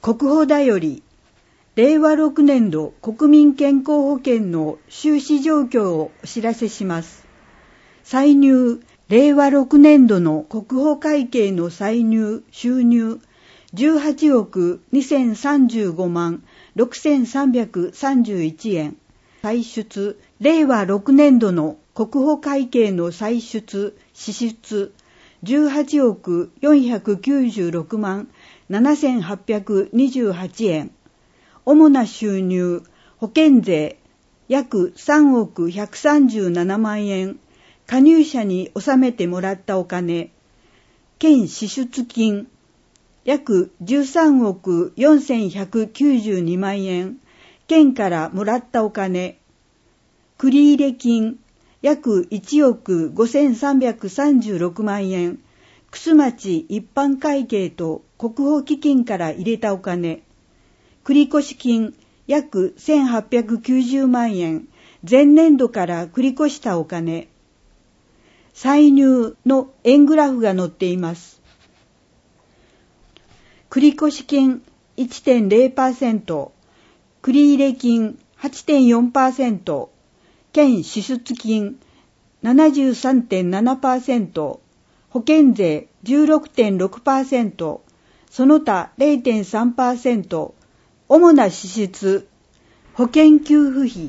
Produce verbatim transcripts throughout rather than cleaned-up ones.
国保だより、れいわろくねん度国民健康保険の収支状況をお知らせします。歳入、れいわろくねん度の国保会計の歳入、収入、じゅうはちおくにせんさんじゅうごまんろくせんさんびゃくさんじゅういちえん。歳出、れいわろくねん度の国保会計の歳出、支出、じゅうはちおくよんひゃくきゅうじゅうろくまんななせんはっぴゃくにじゅうはちえん。主な収入、保険税、約さんおくひゃくさんじゅうななまんえん。加入者に納めてもらったお金、県支出金、約じゅうさんおくよんせんひゃくきゅうじゅうにまんえん、県からもらったお金、繰入金、約いちおくごせんさんびゃくさんじゅうろくまんえん、楠町一般会計と国保基金から入れたお金、繰越金、約せんはっぴゃくきゅうじゅうまんえん、前年度から繰り越したお金、歳入の円グラフが載っています。繰越金 いってんれいパーセント、繰入金 はちてんよんパーセント、県支出金 ななじゅうさんてんななパーセント、保険税 じゅうろくてんろくパーセント、その他 れいてんさんパーセント、主な支出、保険給付費、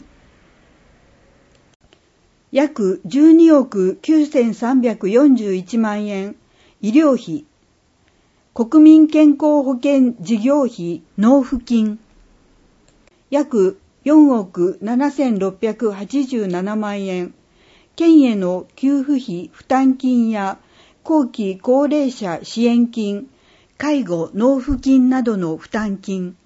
約じゅうにおくきゅうせんさんびゃくよんじゅういちまんえん、医療費、国民健康保険事業費納付金、約よんおくななせんろっぴゃくはちじゅうななまんえん、県への給付費負担金や後期高齢者支援金、介護納付金などの負担金、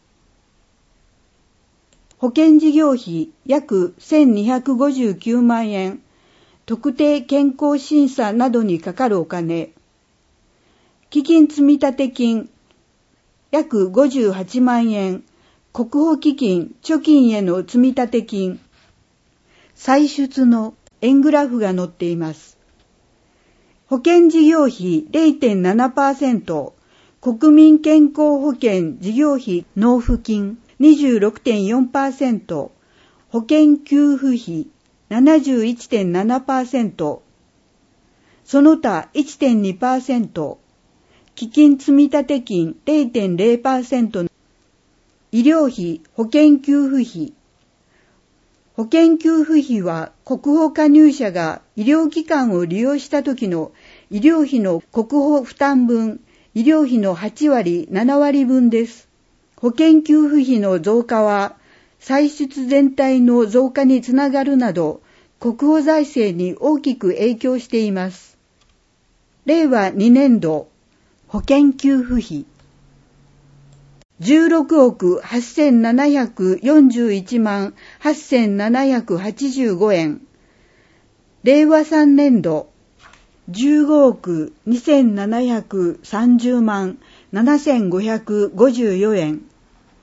保険事業費約せんにひゃくごじゅうきゅうまんえん、特定健康審査などにかかるお金、基金積立金約ごじゅうはちまんえん、国保基金貯金への積立金、歳出の円グラフが載っています。保険事業費 れいてんななパーセント、国民健康保険事業費納付金 にじゅうろくてんよんパーセント、保険給付費 ななじゅういちてんななパーセント、その他 いってんにパーセント、基金積立金 れいてんれいパーセント、医療費保険給付費。保険給付費は国保加入者が医療機関を利用した時の医療費の国保負担分、医療費のはちわり、ななわりぶんです。保険給付費の増加は、歳出全体の増加につながるなど、国保財政に大きく影響しています。れいわにねんど、保険給付費。じゅうろくおくはっせんななひゃくよんじゅういちまんはっせんななひゃくはちじゅうごえん。れいわさんねんど、じゅうごおくにせんななひゃくさんじゅうまんななせんごひゃくごじゅうよえん。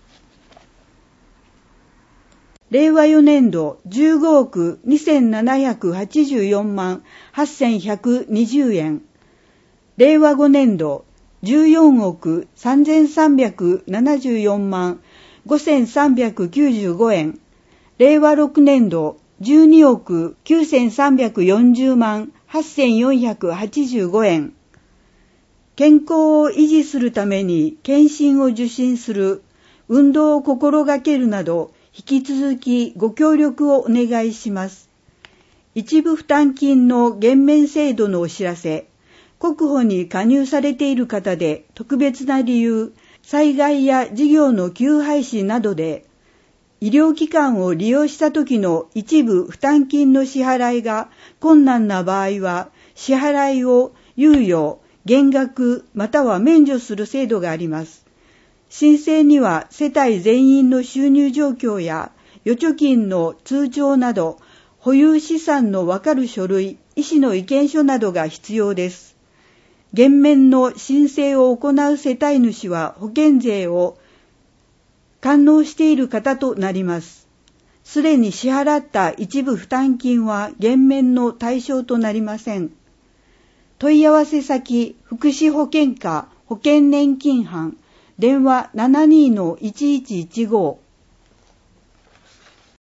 れいわよねんど、じゅうごおくにせんななひゃくはちじゅうよんまんはっせんひゃくにじゅうえん。れいわごねんど、じゅうよんおくさんぜんさんびゃくななじゅうよんまんごせんさんびゃくきゅうじゅうごえん。れいわろくねんど、じゅうにおくきゅうせんさんびゃくよんじゅうまんはっせんよんひゃくはちじゅうごえん。健康を維持するために検診を受診する、運動を心がけるなど、引き続きご協力をお願いします。一部負担金の減免制度のお知らせ。国保に加入されている方で特別な理由、災害や事業の休廃止などで、医療機関を利用した時の一部負担金の支払いが困難な場合は、支払いを猶予、減額または免除する制度があります。申請には世帯全員の収入状況や預貯金の通帳など保有資産のわかる書類、医師の意見書などが必要です。減免の申請を行う世帯主は保険税を完納している方となります。すでに支払った一部負担金は減免の対象となりません。問い合わせ先、福祉保険課保険年金班電話 ななにーのいちいちいちご